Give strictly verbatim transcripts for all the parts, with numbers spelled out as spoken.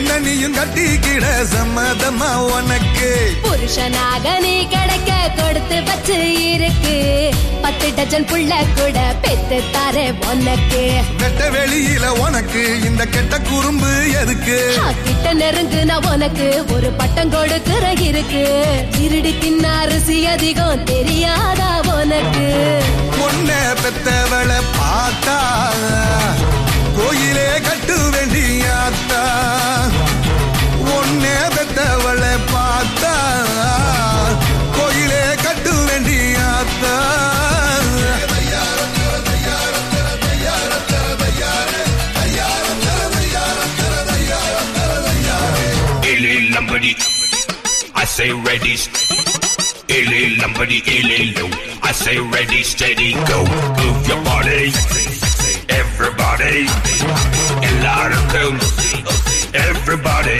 என்ன நீயும் கட்டிக்கிட சம்மதமா உனக்கு புருஷனாக நீ கிடைக்க கொடுத்து வச்சு இருக்கு பத்து டஜன் புள்ள கூட பெத்து தாரே உனக்கு வெட்ட வெளியில உனக்கு இந்த கெட்ட குறும்பு எதுக்கு கிட்ட நெருங்குனா உனக்கு ஒரு பட்டம் கொடுக்கிற இருக்கு திருடி தின்ன அரிசி அதிகம் தெரியாதா உனக்கு பொண்ண பெத்தவளை பார்த்தா கோயிலே கட்டு வேண்டியாத்தா ஒன்னே பெத்தவளை பார்த்தா கோயிலே கட்டு வேண்டியாத்தா I say ready, illy lumbody, illy low. I say ready, steady, go. Move your body, everybody. A lot of cool, everybody.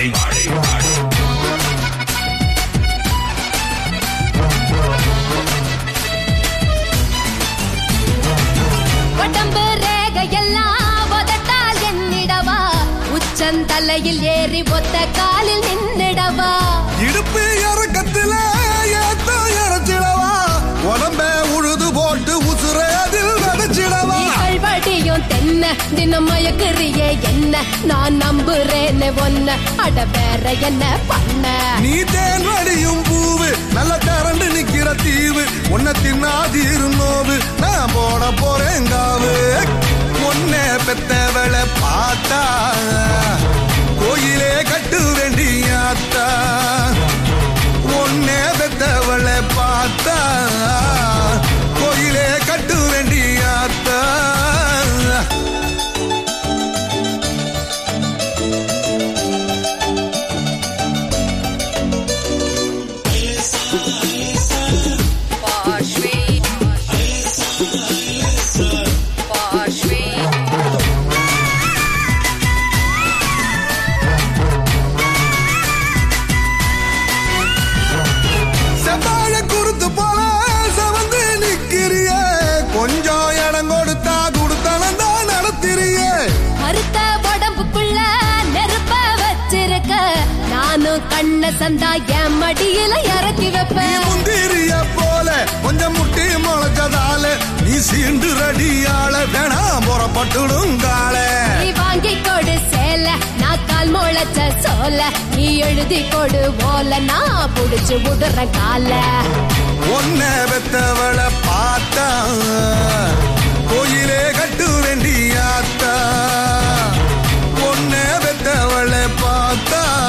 உடம்பு ரேகையெல்லாம் உதட்டால் எண்ணிடவா உச்சந்தலையில் ஏறி ஒத்த காலில் நின்னிடவா இடுப்பு இறக்கத்துல ஏத்த இறச்சிடவா உடம்ப உழுது போட்டு உசுரதில் விதைச்சிடவா வடியும் தென்ன தினம் மயக்குறியே என்ன நான் நம்புறேன்னு ஒன்ன அட வேற என்ன பண்ண நீ தேன் வடியும் பூவு நல்ல திரண்டு நிக்கிற தீவு உன்னை தின்னாதீரு நோவு நான் போட போறேன் காவு ஒன்ன பெத்தவளை பார்த்தா கோயிலே கட்டு வேண்டியாத்தா ஒன்னே பெத்தவளை பார்த்தா கோயிலே கட்டு வேண்டியாத்தா கண்ண சந்தா என் மடியில இறக்கி வைப்பேன் முந்திரிய போல கொஞ்சம் முட்டி முளைச்சதால நீ சீண்டு ரடியால வேணாம் புறப்பட்டுடுங்கால நீ வாங்கி கொடு சேல நான் கால் முளைச்ச சோல நீ எழுதி கொடு போல நான் புடிச்சு விடுற கால ஒன்ன பெத்தவளை பார்த்தா கோயிலே கட்டு வேண்டியாத்தா ஒன்ன பெத்தவளை பார்த்தா